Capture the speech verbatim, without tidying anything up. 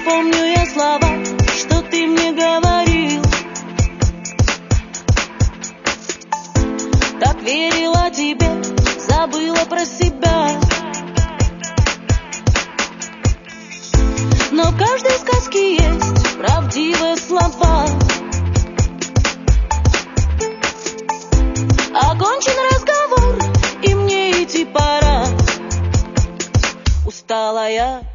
помню я слова, что ты мне говорил. Так верила тебе, забыла про себя. Но в каждой сказке есть правдивые слова. Окончен разговор, и мне идти пора. Устала я